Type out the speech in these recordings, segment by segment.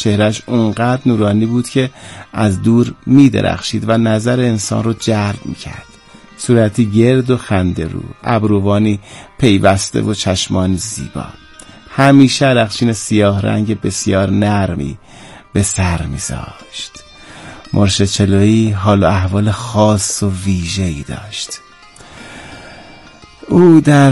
چهرهش اونقدر نورانی بود که از دور می درخشید و نظر انسان رو جلب می کرد. صورتی گرد و خنده رو، ابروانی پیوسته و چشمانی زیبا. همیشه رخشین سیاه رنگ بسیار نرمی به سر می زاشت. مرشد چلویی حال و احوال خاص و ویژه‌ای داشت. او در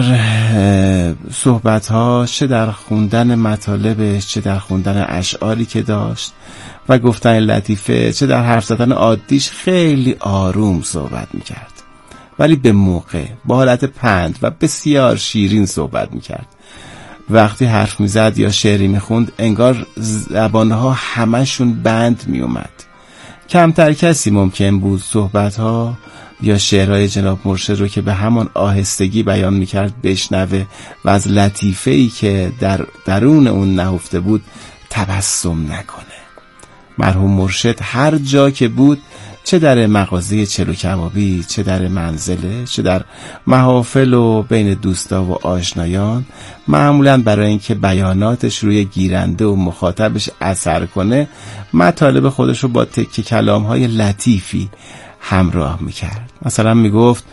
صحبت‌هاش چه در خوندن مطالبش، چه در خوندن اشعاری که داشت و گفتن لطیفه، چه در حرف زدن عادیش خیلی آروم صحبت می‌کرد، ولی به موقع، با حالت پند و بسیار شیرین صحبت می‌کرد. وقتی حرف می‌زد یا شعری می‌خوند انگار زبان‌ها همشون بند می‌اومد. کمتر کسی ممکن بود صحبت‌ها یا شعرهای جناب مرشد رو که به همان آهستگی بیان میکرد بشنوه و از لطیفه‌ای که در درون اون نهفته بود تبسم نکنه. مرحوم مرشد هر جا که بود، چه در مغازه چلو کبابی، چه در منزله، چه در محافل و بین دوستا و آشنایان، معمولاً برای اینکه بیاناتش روی گیرنده و مخاطبش اثر کنه، مطالب خودش رو با تکه کلام‌های لطیفی همراه میکرد. مثلا میگفت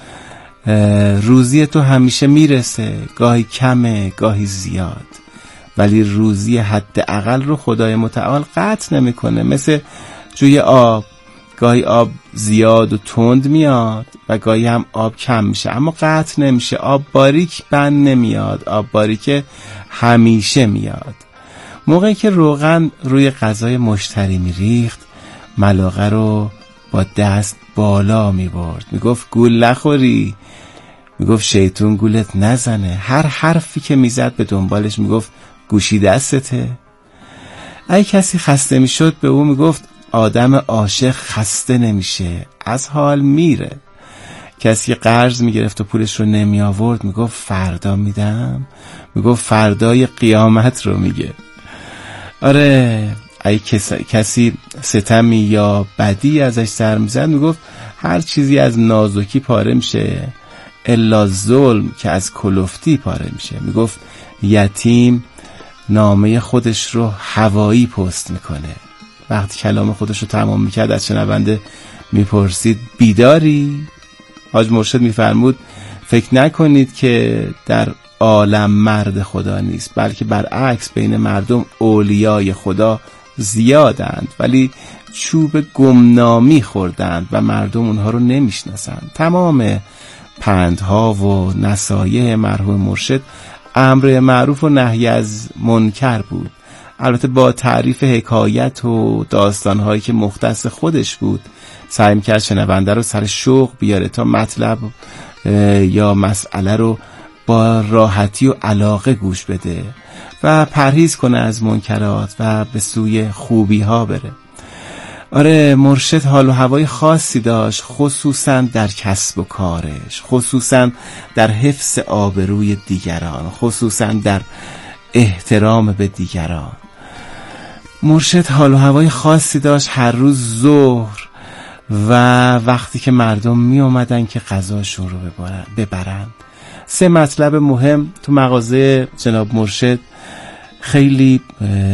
روزی تو همیشه میرسه، گاهی کمه گاهی زیاد، ولی روزی حداقل رو خدای متعال قطع نمیکنه. مثل جوی آب، گاهی آب زیاد و تند میاد و گاهی هم آب کم میشه، اما قطع نمیشه. آب باریک بند نمیاد، آب باریک همیشه میاد. موقعی که روغن روی غذای مشتری میریخت، ملاقه رو با دست بالا میبرد، میگفت گول نخوری، میگفت شیطون گولت نزنه. هر حرفی که میزد به دنبالش میگفت گوشی دستته. اگه کسی خسته میشد به او میگفت آدم عاشق خسته نمیشه، از حال میره. کسی قرض میگرفت و پولش رو نمی آورد میگفت فردا میدم، میگفت فردای قیامت رو میگه. آره، اگه کسی ستمی یا بدی ازش سر میزد میگفت هر چیزی از نازکی پاره میشه الا ظلم که از کلفتی پاره میشه. میگفت یتیم نامه خودش رو هوایی پست میکنه. وقتی کلام خودش رو تمام میکرد از شنونده میپرسید بیداری؟ حاج مرشد میفرمود فکر نکنید که در عالم مرد خدا نیست، بلکه برعکس بین مردم اولیای خدا زیادند، ولی چوب گمنامی خوردند و مردم اونها رو نمیشناسند. تمام پندها و نصایح مرحوم مرشد امر معروف و نهی از منکر بود، البته با تعریف حکایت و داستانهایی که مختص خودش بود. سعی می‌کرد شنونده رو سر شوق بیاره تا مطلب یا مسئله رو با راحتی و علاقه گوش بده و پرهیز کنه از منکرات و به سوی خوبی ها بره. آره، مرشد حال و هوای خاصی داشت، خصوصا در کسب و کارش، خصوصا در حفظ آبروی دیگران، خصوصا در احترام به دیگران. مرشد حال و هوای خاصی داشت هر روز ظهر و وقتی که مردم می اومدن که غذاشون رو ببرن. 3 مطلب مهم تو مغازه جناب مرشد خیلی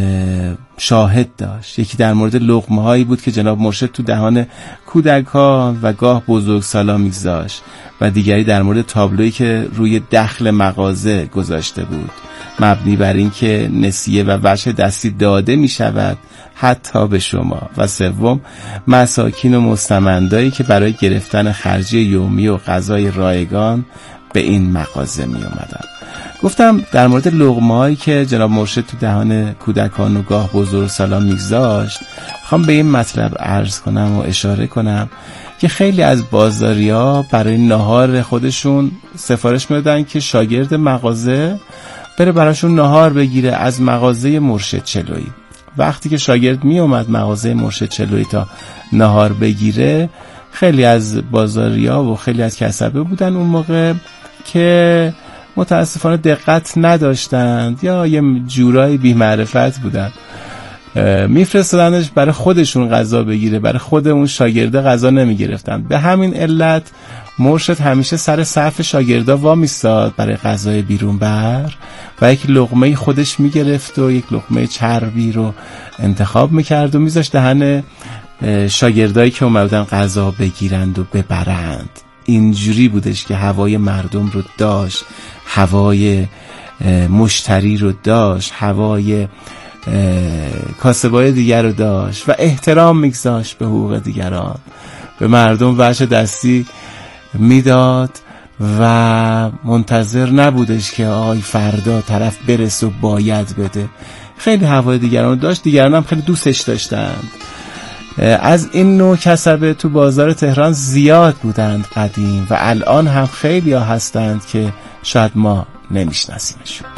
شاهد داشت. یکی در مورد لقمه هایی بود که جناب مرشد تو دهان کودکان و گاه بزرگسالان میگذاشت و دیگری در مورد تابلویی که روی دخل مغازه گذاشته بود، مبنی بر این که نسیه و وجه دستی داده می شود حتی به شما. و سوم، مساکین و مستمندایی که برای گرفتن خرجی یومی و غذای رایگان به این مغازه می اومدن. گفتم در مورد لقمه‌هایی که جناب مرشد تو دهان کودکان و گاه بزرگسالان میگذاشت، میخوام به این مطلب عرض کنم و اشاره کنم که خیلی از بازاری‌ها برای نهار خودشون سفارش میدادن که شاگرد مغازه بره براشون نهار بگیره از مغازه مرشد چلویی. وقتی که شاگرد می اومد مغازه مرشد چلویی تا نهار بگیره، خیلی از بازاری‌ها و خیلی از کسبه بودن اون موقع که متاسفانه دقت نداشتند یا یه جورایی بی معرفت بودن میفرستادنش برای خودشون غذا بگیره، برای خود اون شاگرده غذا نمیگرفتن. به همین علت مرشد همیشه سر صف شاگردا وامیستاد برای غذای بیرون بر و یک لقمه خودش میگرفت و یک لقمه چربی رو انتخاب میکرد و میذاشت دهن شاگردایی که اومدن غذا بگیرند و ببرند. اینجوری بودش که هوای مردم رو داشت، هوای مشتری رو داشت، هوای کاسبای دیگر رو داشت و احترام میگذاشت به حقوق دیگران، به مردم وجه دستی میداد و منتظر نبودش که آی فردا طرف برسه و باید بده. خیلی هوای دیگران رو داشت، دیگران هم خیلی دوستش داشتند. از این نوع کسبه تو بازار تهران زیاد بودند قدیم و الان هم خیلی ها هستند که شاید ما نمیشناسیمشون.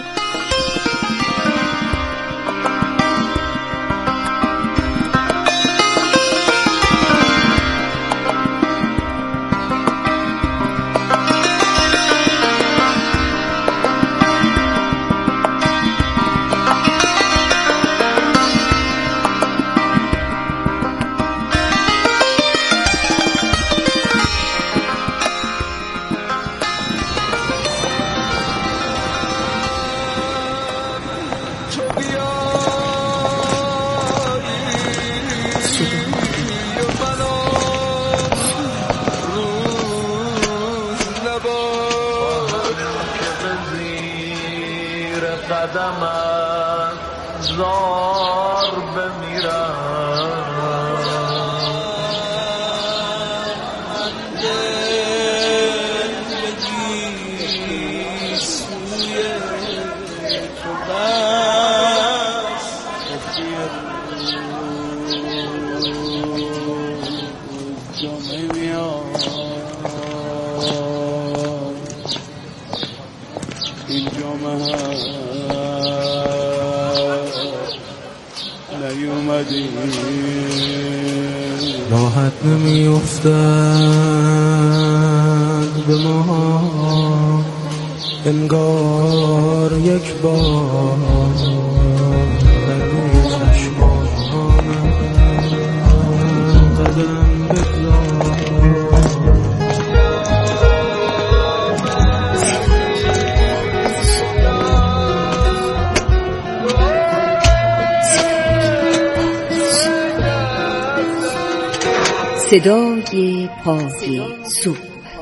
راحت نمی افتد به ما انگار یک بار در روی چشمان قدم بگذار. صدای پای صبح.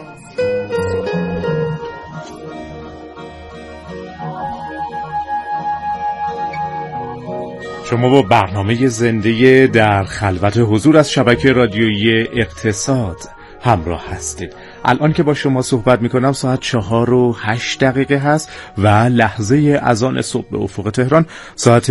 شما با برنامه زنده در خلوت حضور از شبکه رادیویی اقتصاد همراه هستید. الان که با شما صحبت میکنم ساعت 4:08 هست و لحظه اذان صبح به افق تهران ساعت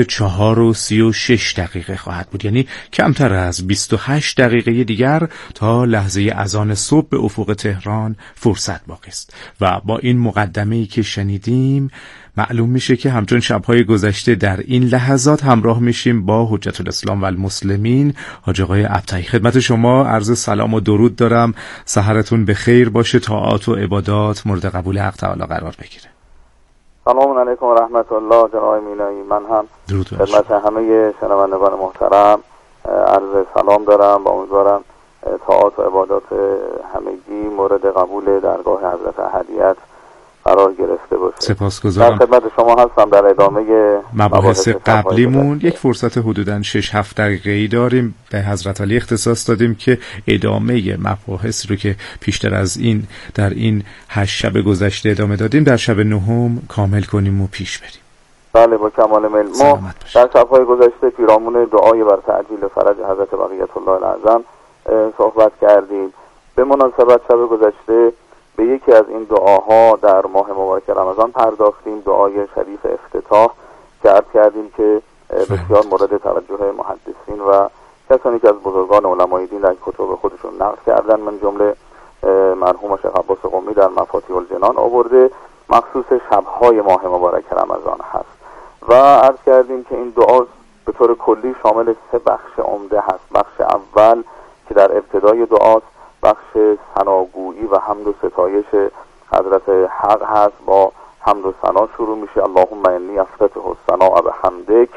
4:36 خواهد بود، یعنی کمتر از 28 دقیقه دیگر تا لحظه اذان صبح به افق تهران فرصت باقی است. و با این مقدمه‌ای که شنیدیم معلوم میشه که همچون شب‌های گذشته در این لحظات همراه میشیم با حجت الاسلام و المسلمین حاج آقای ابطحی. خدمت شما عرض سلام و درود دارم، سحرتون به خیر باشه، طاعات و عبادات مورد قبول حق تعالی قرار بگیره. سلام علیکم و رحمت الله. جناب مینایی، من هم خدمت همه شنوندگان محترم عرض سلام دارم. با امیدوارم طاعات و عبادات همگی مورد قبول درگاه حضرت احدیت قرار گرفته باشه. سپاسگزارم. در خدمت شما هستم. در ادامه مباحث قبلیمون یک فرصت حدوداً 6-7 دقیقه‌ای داریم. به حضرت علی اختصاص دادیم که ادامه مباحث رو که پیشتر از این در این 8 شب گذشته ادامه دادیم در شب 9 کامل کنیم و پیش بریم. بله، با کمال میل. ما در شب‌های گذشته پیرامون دعای بر تعجیل فرج حضرت بقیت الله الاعظم صحبت کردیم. به مناسبت شب گذشته به یکی از این دعاها در ماه مبارک رمضان پرداختیم، دعای شریف افتتاح که عرض کردیم که بسیار مورد توجه محدثین و کسانی که از بزرگان علمای دین در کتب خودشون نقل کردن، من جمله مرحوم شیخ عباس قمی در مفاتیح الجنان آورده، مخصوص شب‌های ماه مبارک رمضان هست. و عرض کردیم که این دعا به طور کلی شامل 3 بخش عمده هست. بخش اول که در ابتدای دعاست، بخش ثناگویی و حمد و ستایش حضرت حق هست. با حمد و ثنا شروع میشه. اللهم انی افتتح الثناء بحمدک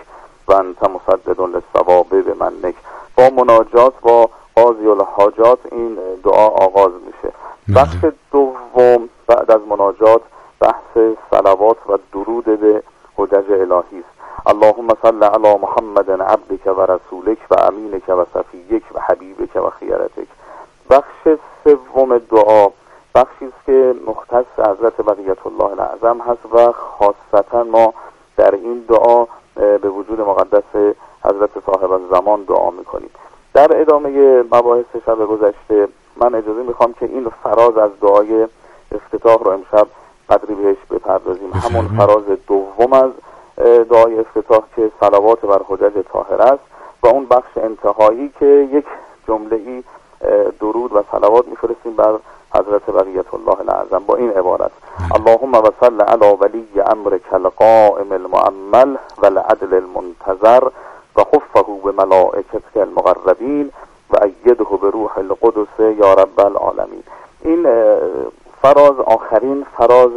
و انت مسدد للصواب بمنک. با مناجات با قاضی الحاجات این دعا آغاز میشه. بخش دوم بعد از مناجات بحث صلوات و درود به حجج الهی است. اللهم صل علی محمد عبدک و رسولک و امینک و صفیک و حبیبک و خیرتک. بخش سوم دعا بخشی است که مختص حضرت بقیت الله الاعظم هست و خاصتا ما در این دعا به وجود مقدس حضرت صاحب الزمان دعا میکنیم. در ادامه مباحث شب گذشته من اجازه میخوام که این فراز از دعای افتتاح رو امشب قدری بهش بپردازیم. همون فراز دوم از دعای افتتاح که صلوات بر حجج طاهر است و اون بخش انتهایی که یک جمله‌ای درود و صلوات میفرستیم بر حضرت بقیت الله الاعظم با این عبارت: اللهم وصل علی ولی امرک القائم المؤمل والعدل المنتظر و خفه بملائکتک المقربین و ایده بروح القدس یا رب العالمین. این فراز آخرین فراز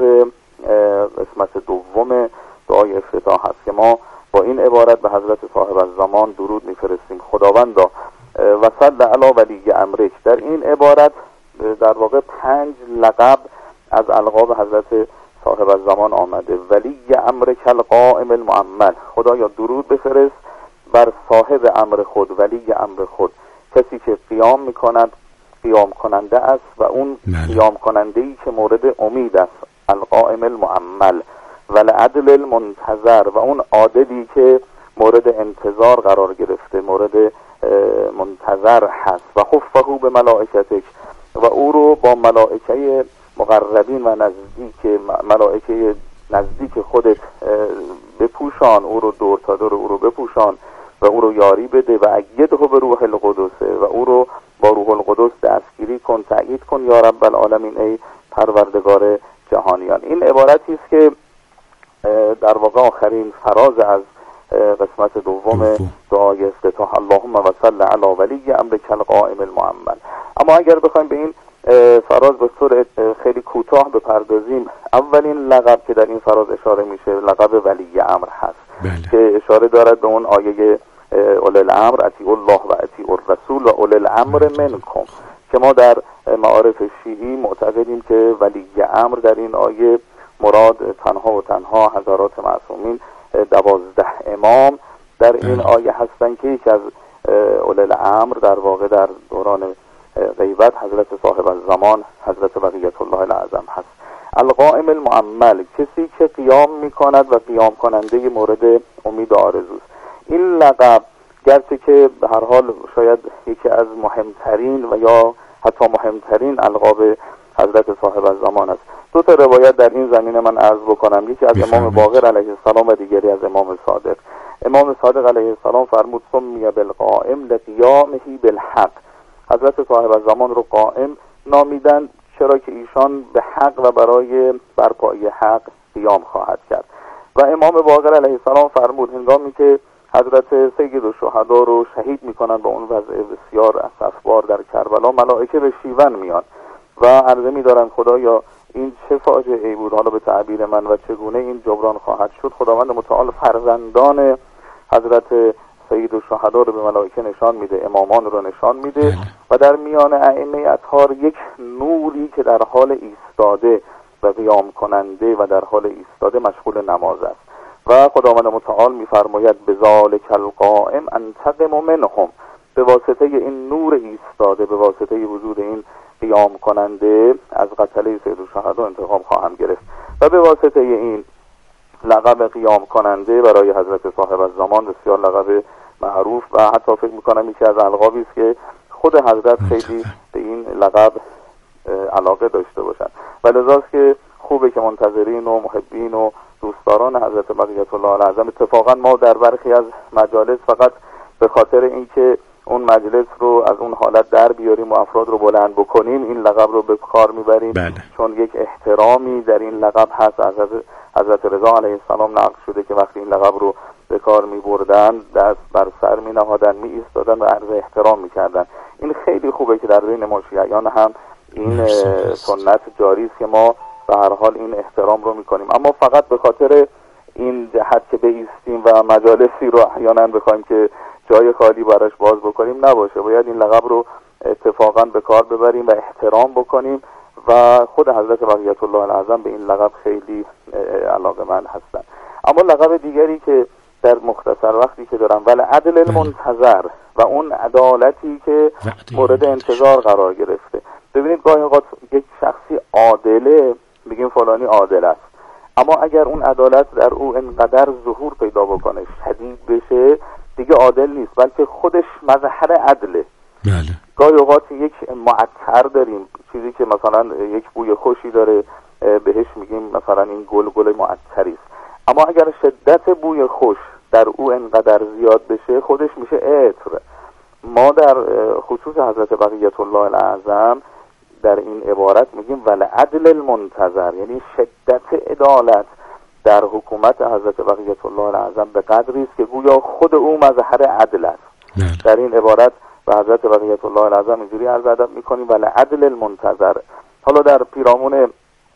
قسمت دوم دعای افتتاح هست که ما با این عبارت به حضرت صاحب الزمان درود میفرستیم: خداوندا وصل علی ولی امرک. در این عبارت در واقع 5 لقب از القاب حضرت صاحب الزمان آمده. ولی امرک القائم المؤمل، خدایا درود بفرست بر صاحب امر خود، ولی امر خود، کسی که قیام میکند، قیام کننده است و اون قیام کننده ای که مورد امید است، القائم المؤمل. والعدل المنتظر، و اون عادلی که مورد انتظار قرار گرفته، مورد منتظر هست. و خفه به ملائکتک، و او رو با ملائکه مقربین و نزدیک، ملائکه نزدیک خودت بپوشان، او رو دور تا دور او رو بپوشان و او رو یاری بده. و ایده به روح القدس، و او رو با روح القدس دستگیری کن، تأیید کن یا رب العالمین، ای پروردگار جهانیان. این عبارتی است که در واقع آخرین فراز از قسمت دوم دعای افتتاح. اللهم وصل علی ولی امرک القائم المؤمل. اما اگر بخوایم به این فراز به طور خیلی کوتاه بپردازیم، اولین لقب که در این فراز اشاره میشه لقب ولی امر هست که اشاره دارد به اون آیه اولی الامر اطیعوا الله و اطیعوا الرسول و اولی الامر منکم، که ما در معارف شیعی معتقدیم که ولی امر در این آیه مراد تنها و تنها حضرات معصومین 12 امام در این آیه هستن که یکی از اولی الامر در واقع در دوران غیبت حضرت صاحب الزمان حضرت بقیت الله الاعظم هست. القائم المؤمل، کسی که قیام میکند و قیام کننده مورد امید و آرزوست. این لقب گرچه که به هر حال شاید یکی از مهمترین و یا حتی مهمترین القاب حضرت صاحب الزمان است. 2 تا روایت در این زمینه من عرض بکنم، یکی از امام باقر علیه السلام و دیگری از امام صادق. امام صادق علیه السلام فرمود: سمی بالقائم لقیامه بالحق. حضرت صاحب الزمان رو قائم نامیدند چرا که ایشان به حق و برای برپایی حق قیام خواهد کرد. و امام باقر علیه السلام فرمود هنگامی که حضرت سید الشهدا رو شهید میکنند با اون وضع بسیار اسفبار در کربلا، ملائکه به شیون میان و عرضه میدارن خدایا این چه فاجعه‌ای بود، حالا به تعبیر من، و چگونه این جبران خواهد شد. خداوند متعال فرزندان حضرت سید الشهدا رو به ملائکه نشان میده، امامان رو نشان میده و در میان ائمه اطهار یک نوری که در حال ایستاده و قیام کننده و در حال ایستاده مشغول نماز است و خداوند متعال میفرماید بذالک القائم انتقم منهم، به واسطه این نور ایستاده، به واسطه وجود این قیام کننده از قتله سید الشهدا انتقام خواهم گرفت. و به واسطه این لقب قیام کننده برای حضرت صاحب الزمان بسیار لقب معروف و حتی فکر میکنم یکی از القابی است که خود حضرت خیلی به این لقب علاقه داشته باشند و لذاست که خوبه که منتظرین و محبین و دوستداران حضرت بقیت الله الاعظم، اتفاقا ما در برخی از مجالس فقط به خاطر اینکه اون مجلس رو از اون حالت در بیاریم و افراد رو بلند بکنیم این لقب رو به کار میبریم. چون یک احترامی در این لقب هست. از حضرت رضا علیه السلام نقل شده که وقتی این لقب رو به کار میبردن دست بر سر می نهادن، می ایستادن و عرض احترام میکردن. این خیلی خوبه که در بین ما شیعیان هم این سنت جاری است که ما به هر حال این احترام رو میکنیم. اما فقط به خاطر این جهت که بایستیم و مجالسی رو احیانا بخوایم که جای خالی براش باز بکنیم نباشه. باید این لقب رو اتفاقا به کار ببریم و احترام بکنیم و خود حضرت بقیت الله العظم به این لقب خیلی علاقه‌مند هستن. اما لقب دیگری که در مختصر وقتی که دارم، ولی عدل المنتظر و اون عدالتی که مورد انتظار قرار گرفته. ببینید گاهی اوقات یک شخصی عادله، بگیم فلانی عادل است، اما اگر اون عدالت در او انقدر ظهور پیدا بکنه، شدید بشه، دیگه عادل نیست، بلکه خودش مظهر عدله. بله. گاهی اوقات یک معطر داریم، چیزی که مثلا یک بوی خوشی داره، بهش میگیم مثلا این گل معطری است، اما اگر شدت بوی خوش در او انقدر زیاد بشه خودش میشه عطر. ما در خصوص حضرت بقیت الله الاعظم در این عبارت میگیم ولعدل المنتظر، یعنی شدت عدالت در حکومت حضرت بقیت الله الاعظم به قدری است که گویا خود او مظهر عدل است. در این عبارت و حضرت بقیت الله الاعظم اینجوری عرض ادب میکنیم ولعدل المنتظر. حالا در پیرامون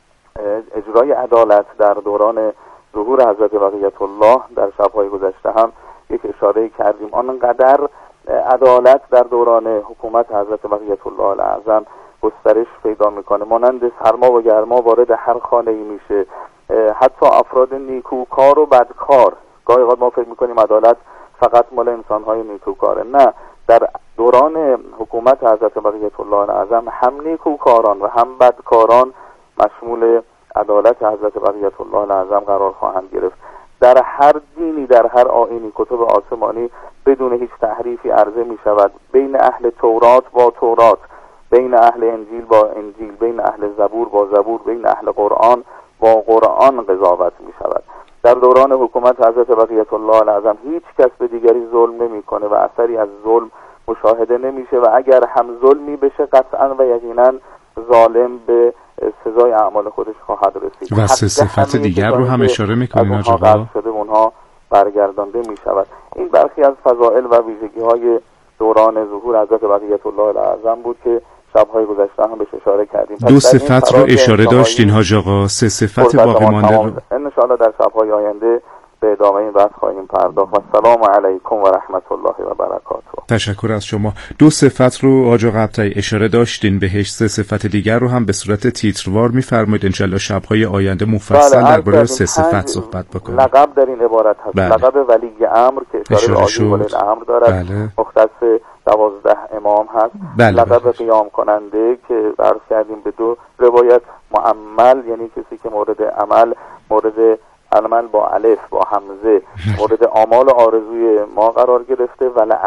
اجرای عدالت در دوران ظهور حضرت بقیت الله در شب‌های گذشته هم یک اشاره کردیم. آنقدر عدالت در دوران حکومت حضرت بقیت الله الاعظم گسترش پیدا میکنه، مانند سرما و گرما وارد هر خانه‌ای میشه، حتی افراد نیکوکار و بدکار. گاهی اوقات ما فکر میکنیم عدالت فقط مال انسان‌های نیکوکاره، نه، در دوران حکومت حضرت بقیت الله الاعظم هم نیکوکاران و هم بدکاران مشمول عدالت حضرت بقیت الله الاعظم قرار خواهند گرفت. در هر دینی، در هر آیینی، کتب آسمانی بدون هیچ تحریفی عرضه می شود. بین اهل تورات با تورات، بین اهل انجیل با انجیل، بین اهل زبور با زبور، بین اهل قرآن با قرآن قضاوت می شود. در دوران حکومت حضرت بقیت الله الاعظم هیچ کس به دیگری ظلم نمی کنه و اثری از ظلم مشاهده نمیشه و اگر هم ظلمی بشه قطعا و یقینا ظالم به سزای اعمال خودش خواهد رسید. و سه صفت دیگر رو هم اشاره میکنیم آقا شده اونها برگردانده می شود. این برخی از فضائل و ویژگی های دوران ظهور حضرت بقیت الله الاعظم بود که شب‌های گذشته هم بهش اشاره کردیم. دو صفت رو اشاره داشتین حاج آقا، سه صفت باقی مانده رو ان شاءالله در شب‌های آینده به ادامه این بحث خواهیم پرداخت. و السلام علیکم و رحمت الله و برکاته. تشکر از شما. دو صفت رو حاج آقا ابطحی اشاره داشتین بهش، سه صفت دیگر رو هم به صورت تیتروار می‌فرمایید ان شاءالله شب‌های آینده مفصل درباره سه صفت صحبت بکنیم. لقب در این عبارت هست. لقب ولی امر که اشاره به ولی امر دارد، مختص 12 امام هست. لقب قیام کننده که عرض کردیم به دو روایت، معمل یعنی کسی که مورد عمل، مورد عمل با الف با همزه، مورد آمال آرزوی ما قرار گرفته.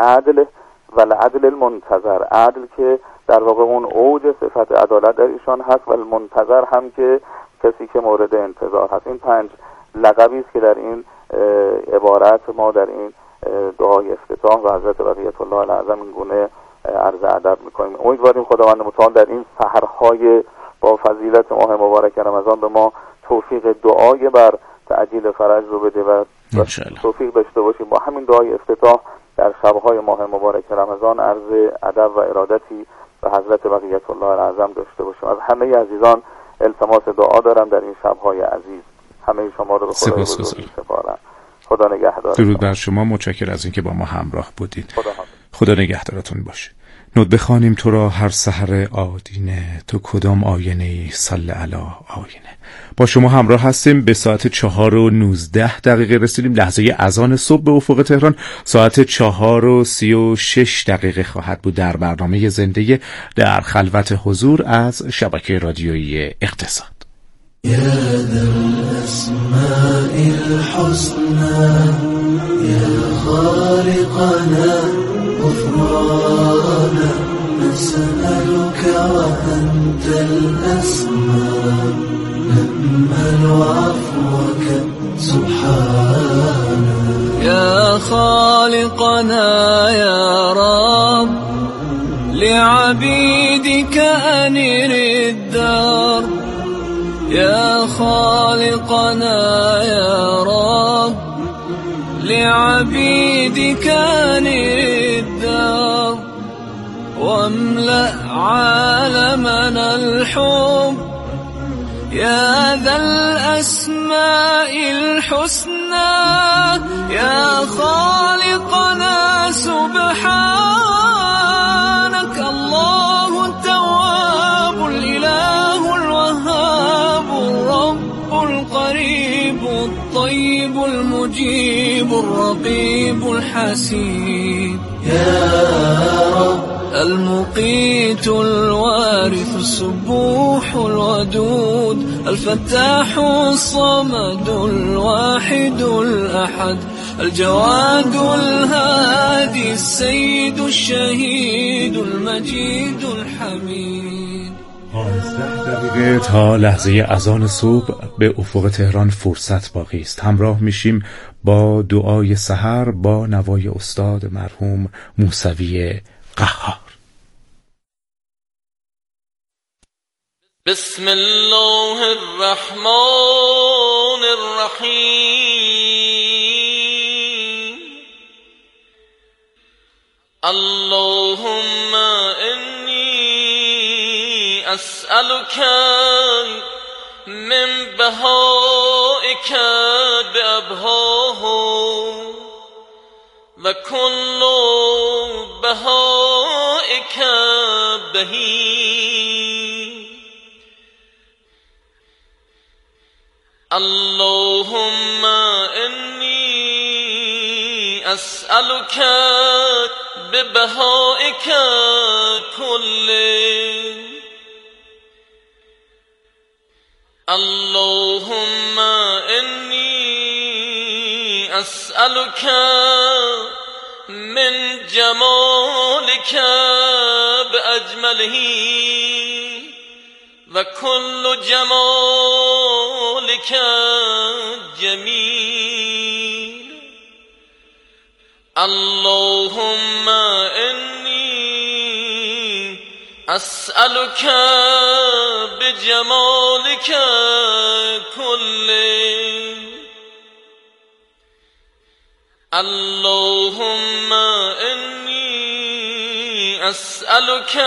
ولعدل المنتظر، عدل که در واقع اون اوج صفت عدالت در ایشان هست و المنتظر هم که کسی که مورد انتظار هست. این 5 لقبی است که در این عبارت ما در این دعای افتتاح و حضرت بقیت الله الاعظم این گونه عرض ادب میکنیم. امیدواریم خداوند متعال در این سحرهای با فضیلت ماه مبارک رمضان به ما توفیق دعای بر تعجیل فرج رو بده و توفیق داشته باشیم با همین دعای افتتاح در شب‌های ماه مبارک رمضان عرض ادب و ارادتی به حضرت بقیت الله الاعظم داشته باشیم. از همه عزیزان التماس دعا دارم در این شب‌های عزیز. همه شما رو به خدای بزرگ سپارم. خدا نگهدار. درود بر شما، متشکرم از اینکه با ما همراه بودید. خدا نگهدارتون باشه. نود بخوانیم تو را هر سحر آدینه، تو کدام آینه صلی علی آینه. با شما همراه هستیم. به ساعت 4:19 رسیدیم. لحظه اذان صبح به افق تهران. ساعت 4:36 خواهد بود در برنامه زنده در خلوت حضور از شبکه رادیویی اقتصاد. يا ذا الأسماء الحسنى يا خالقنا غفرانا نسألك وأنت الأسماء نأمل عفوك سبحانا يا خالقنا يا رب لعبيدك أنر الدار يا خالقنا يا رب لعبيدك أنر الدار واملأ عالمنا الحب يا ذا الأسماء الحسنى يا خالقنا سبحانك الله التواب الإله الوهاب الرب القريب الطيب المجيب الرقيب الحسيب يا رب المقيت الوارث السبوح الودود الفتاح الصمد الواحد الأحد الجواد الهادي السيد الشهيد المجيد الحميد. 15 دقیقه تا لحظه اذان صبح به افق تهران فرصت باقی است. همراه میشیم با دعای سحر با نوای استاد مرحوم موسوی قهار. بسم الله الرحمن الرحیم. اللهم انی اسألك من بهائك بأبهاه و کل بهائك بهی. اللهم إني أسألك ببهائك كله. اللهم إني أسألك من جمالك بأجمله و كل جمالك جميل. اللهم إني أسألك بجمالك كله. اللهم إني أسألك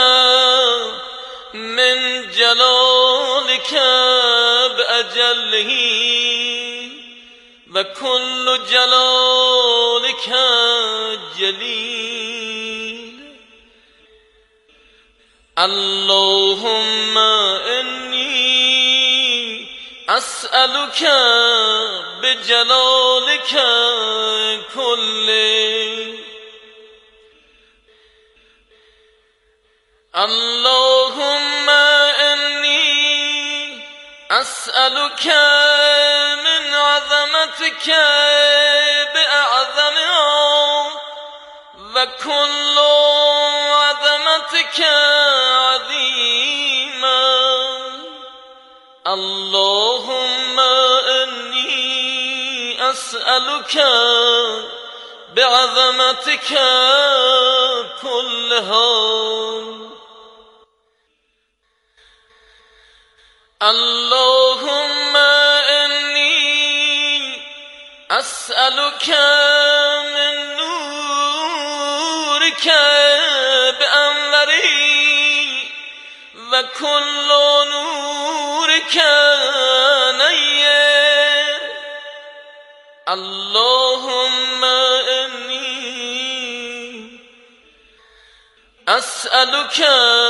من جلالك بأجله و كل جلالك جليل. اللهم إني أسألك بجلالك كله. اللهم إني أسألك من عظمتك بأعظمها و كل عظمتك عظيما. اللهم إني أسألك بعظمتك كلها. اللهم إني أسألك من نورك بأنوره و كل نورك نير. اللهم إني أسألك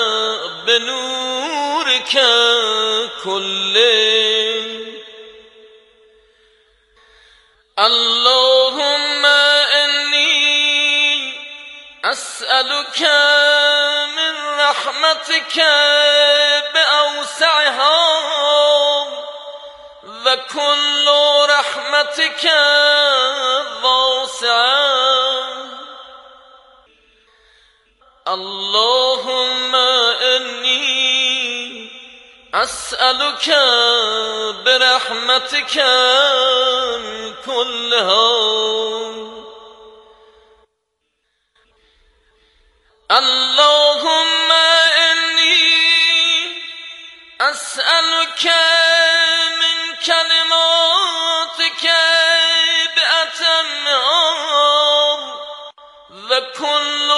بنورك كله. اللهم إني أسألك من رحمتك بأوسعها و كل رحمتك واسعة. اللهم إني أسألك برحمتك كلها. اللهم إني أسألك من كلماتك بأتمها و كل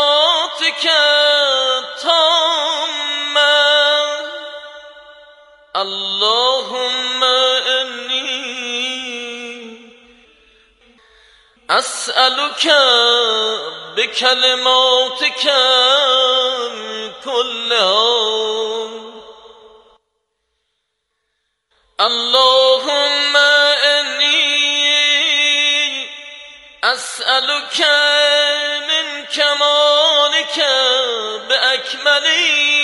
كلماتك تامة. اللهم إني أسألك بكلماتك كلها اللهم إني أسألك من كمالك بأكمله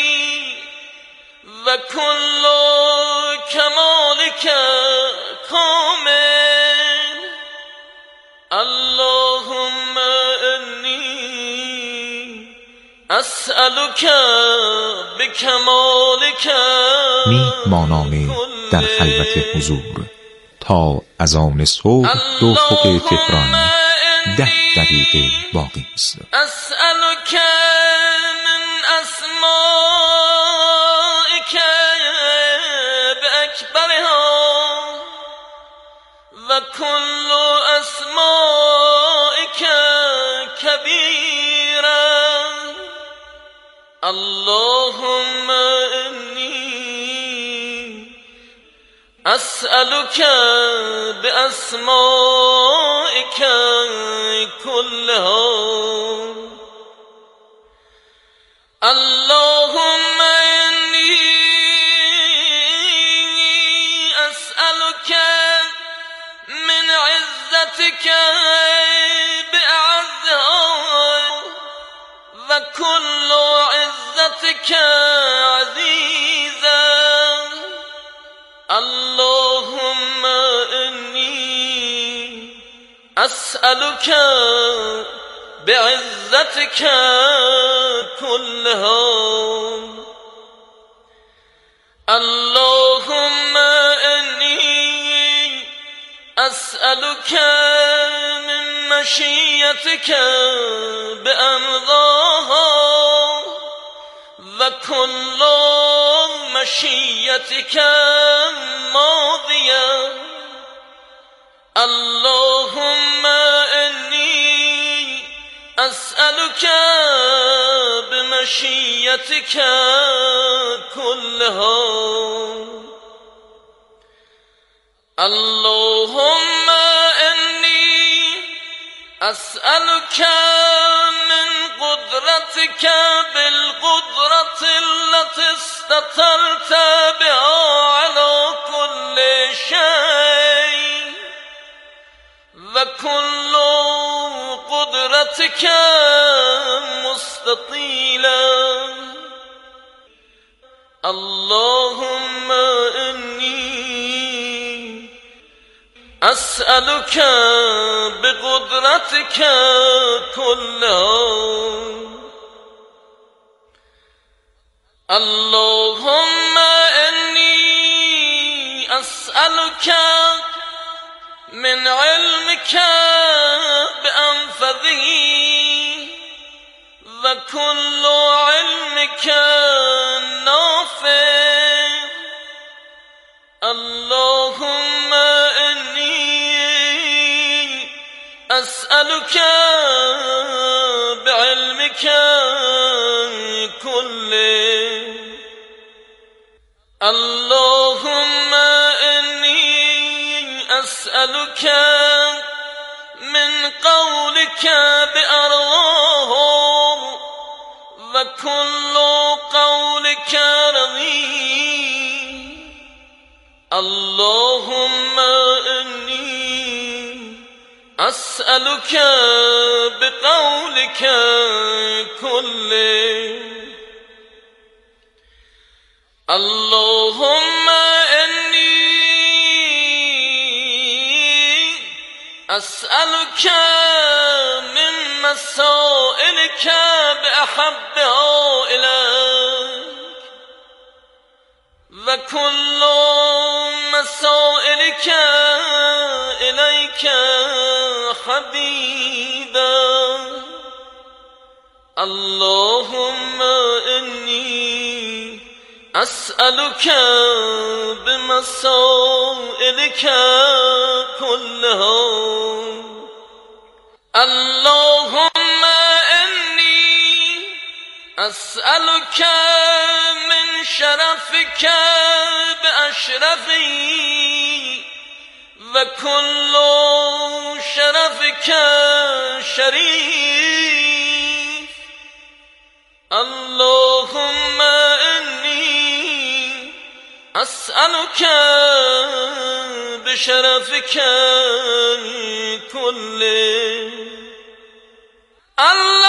وكل كمالك كامل اللهم إني أسألك بكمالك میمانم در خلوت حضور تا اذان صبح به افق تهران 10 دقیقه باقی است. أسألك من أسمائك بأكبرها وكل أسمائك كبيرا اللهم إني أسألك بأسمائك كلها اللهم إني أسألك من عزتك بأعزها وكل عزتك عزيزا اللهم إني أسألك بعزتك كلها اللهم إني أسألك من مشيتك بأمضاها وكل مشيتك ماضية اللهم إني أسألك بمشيتك كلها اللهم إني أسألك من قدرتك بالقدرة التي استطرت بها على كل شيء وكل قدرتك مستطيلا اللهم إني أسألك بقدرتك كلها اللهم إني أسألك من علمك بأنفذه وكل علمك نافع اللهم إني أسألك بعلمك كله اللهم إني أسألك من قولك بأرواهم وكل قولك رضي اللهم إني أسألك بقولك كله اللهم إني أسألك من مسائلك بأحبها إليك وكل مسائلك إليك حبيبا اللهم إني أسألك بمسائلك كلها اللهم إني أسألك من شرفك أشرفي وكل شرفك شريف اللهم إني أسألك بشرفك كله